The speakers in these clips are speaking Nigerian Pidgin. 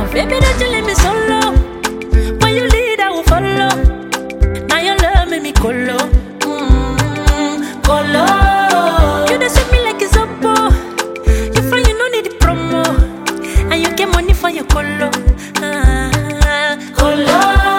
love. Baby, don't you leave me solo. When you lead, I will follow. Now your love make me colo. Colo. You don't sweet me like it's Oppo. You find you no need the promo. And you get money for your colo. Colo.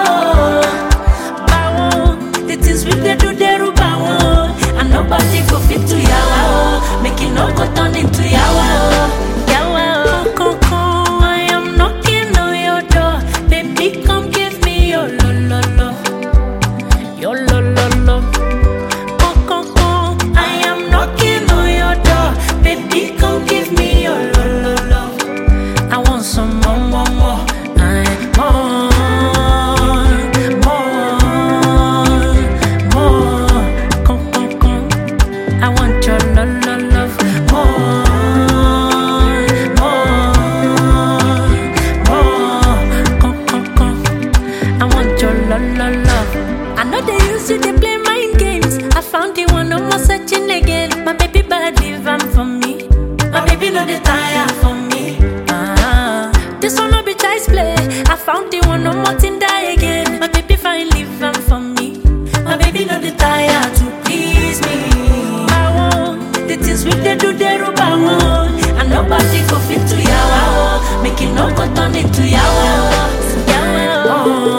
Bawo. The things we dey do, they rub bawo. And nobody go fit to yawa. Make it no go turn into yawa. Yawa. Coco, I am knocking on your door. Baby, come give me your lo lo lo. Your lo lo lo. Coco, I am knocking on your door. Baby, come give me your lo lo lo. I want some more, more, more. I want your love, love, love, more, more. I want your love, love, love. I know they used to they play mind games. I found the one, no more searching again. My baby bad live for me. My baby know they tire for me. This one no be child's play. I found the one, no more thing die again. My baby fine live for me. My baby know they tire to please me. The things we dey do, they rub bawo. And nobody go fit to yawa. Make it no go turn into yawa. Yawa.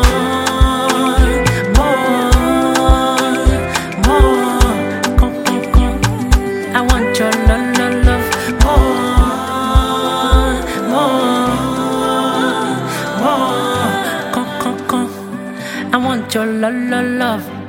More. Come. I want your love, love, love. More. Come. I want your love, love, love.